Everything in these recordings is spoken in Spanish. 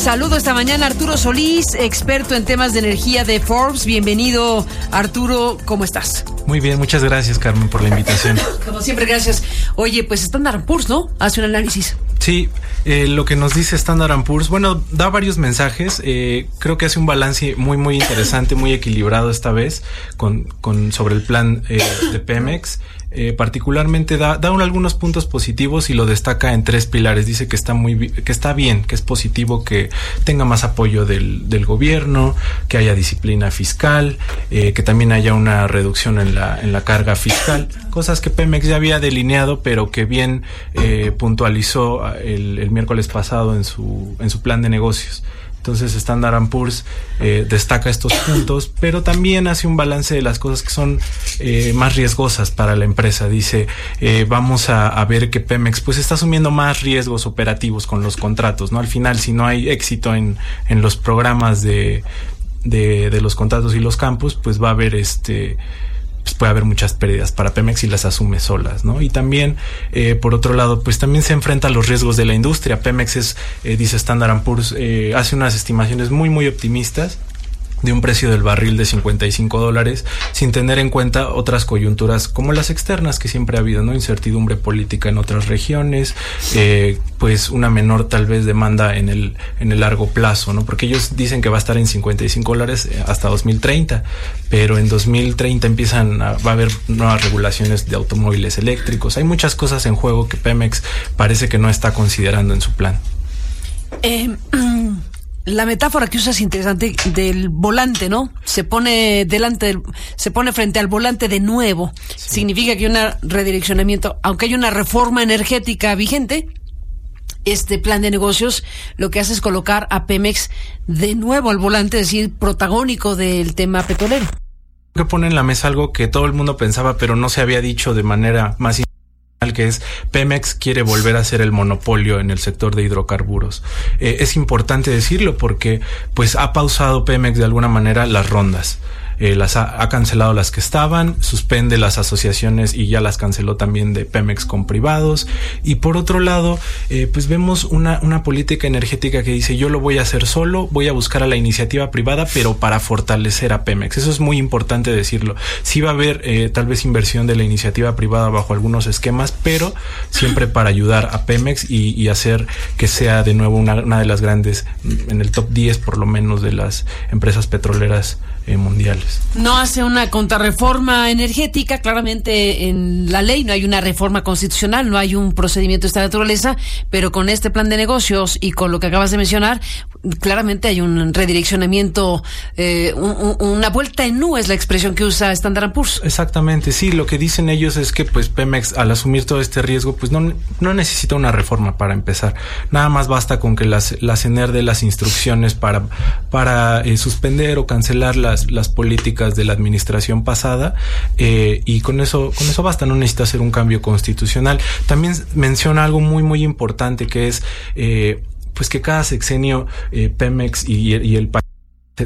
Saludo esta mañana a Arturo Solís, experto en temas de energía de Forbes. Bienvenido, Arturo, ¿cómo estás? Muy bien, muchas gracias, Carmen, por la invitación. Como siempre, gracias. Oye, pues Standard & Poor's, ¿no? Hace un análisis. Sí, lo que nos dice Standard & Poor's, bueno, da varios mensajes. Creo que hace un balance muy interesante, muy equilibrado esta vez sobre el plan de Pemex. Particularmente da algunos puntos positivos y lo destaca en 3 pilares. Dice que está bien, que es positivo que tenga más apoyo del gobierno, que haya disciplina fiscal, que también haya una reducción en la carga fiscal, cosas que Pemex ya había delineado, pero que bien puntualizó el miércoles pasado en su plan de negocios. Entonces Standard & Poor's destaca estos puntos, pero también hace un balance de las cosas que son más riesgosas para la empresa. Dice, vamos a ver que Pemex pues está asumiendo más riesgos operativos con los contratos, ¿no? Al final, si no hay éxito en los programas de los contratos y los campus, pues va a haber pues puede haber muchas pérdidas para Pemex y las asume solas, ¿no? Y también, por otro lado, pues también se enfrenta a los riesgos de la industria. Pemex dice Standard & Poor's, hace unas estimaciones muy optimistas de un precio del barril de $55, sin tener en cuenta otras coyunturas como las externas que siempre ha habido, ¿no? Incertidumbre política en otras regiones, pues una menor tal vez demanda en el largo plazo, ¿no? Porque ellos dicen que va a estar en $55 hasta 2030, pero en 2030 va a haber nuevas regulaciones de automóviles eléctricos. Hay muchas cosas en juego que Pemex parece que no está considerando en su plan. La metáfora que usas es interesante del volante, ¿no? Se pone frente al volante de nuevo. Sí. Significa que hay un redireccionamiento, aunque hay una reforma energética vigente. Este plan de negocios lo que hace es colocar a Pemex de nuevo al volante, es decir, protagónico del tema petrolero. Que pone en la mesa algo que todo el mundo pensaba, pero no se había dicho de manera más que es Pemex quiere volver a ser el monopolio en el sector de hidrocarburos. Es importante decirlo porque pues ha pausado Pemex de alguna manera las rondas. Las ha cancelado las que estaban, suspende las asociaciones y ya las canceló también de Pemex con privados. Y por otro lado, pues vemos una política energética que dice yo lo voy a hacer solo, voy a buscar a la iniciativa privada, pero para fortalecer a Pemex. Eso es muy importante decirlo. Sí va a haber tal vez inversión de la iniciativa privada bajo algunos esquemas, pero siempre para ayudar a Pemex y hacer que sea de nuevo una de las grandes, en el top 10 por lo menos de las empresas petroleras mundiales. No hace una contrarreforma energética, claramente en la ley no hay una reforma constitucional, no hay un procedimiento de esta naturaleza, pero con este plan de negocios y con lo que acabas de mencionar, claramente hay un redireccionamiento, una vuelta en U es la expresión que usa Standard & Poor's. Exactamente, sí, lo que dicen ellos es que pues Pemex al asumir todo este riesgo pues no necesita una reforma para empezar, nada más basta con que la CNR dé las instrucciones para suspender o cancelar las políticas de la administración pasada, y con eso basta, no necesita hacer un cambio constitucional. También menciona algo muy importante que es pues que cada sexenio Pemex y el país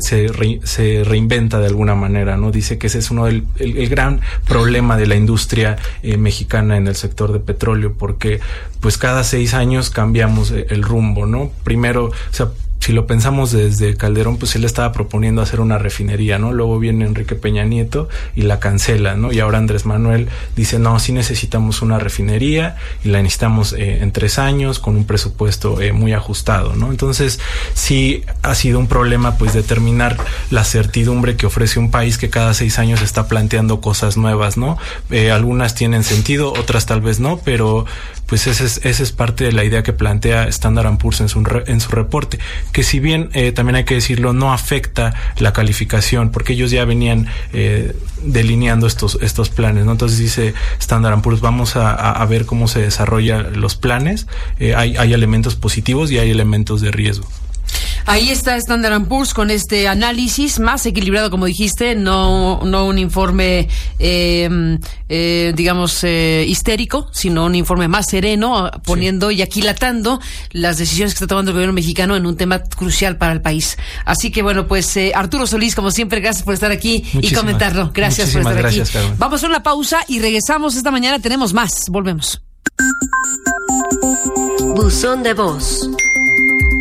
se reinventa de alguna manera, ¿no? Dice que ese es el gran problema de la industria mexicana en el sector de petróleo, porque pues cada 6 años cambiamos el rumbo, ¿no? Primero, o sea, si lo pensamos desde Calderón, pues él estaba proponiendo hacer una refinería, ¿no? Luego viene Enrique Peña Nieto y la cancela, ¿no? Y ahora Andrés Manuel dice, no, sí necesitamos una refinería y la necesitamos en 3 años con un presupuesto muy ajustado, ¿no? Entonces, sí ha sido un problema, pues, determinar la certidumbre que ofrece un país que cada 6 años está planteando cosas nuevas, ¿no? Algunas tienen sentido, otras tal vez no, pero pues esa es parte de la idea que plantea Standard & Poor's en su reporte, que si bien también hay que decirlo, no afecta la calificación, porque ellos ya venían delineando estos planes, ¿no? Entonces dice Standard & Poor's, vamos a ver cómo se desarrollan los planes, hay elementos positivos y hay elementos de riesgo. Ahí está Standard & Poor's con este análisis más equilibrado, como dijiste, no un informe, histérico, sino un informe más sereno, poniendo y aquilatando las decisiones que está tomando el gobierno mexicano en un tema crucial para el país. Así que bueno, pues Arturo Solís, como siempre, gracias por estar aquí y comentarlo. Gracias por estar aquí. Carmen. Vamos a una pausa y regresamos esta mañana. Tenemos más. Volvemos. Buzón de voz.